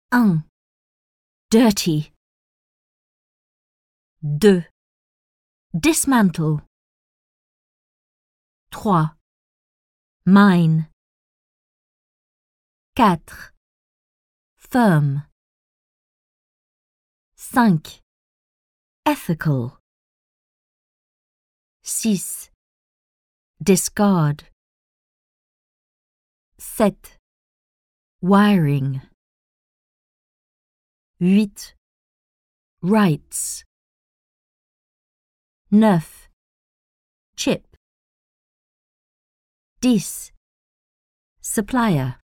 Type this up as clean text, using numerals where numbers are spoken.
1. Dirty. 2. Dismantle. 3. Mine. 4. Firm. 5. Ethical. 6. Discard. 7. Wiring. 8. Rights. 9. Chip. 10. Supplier.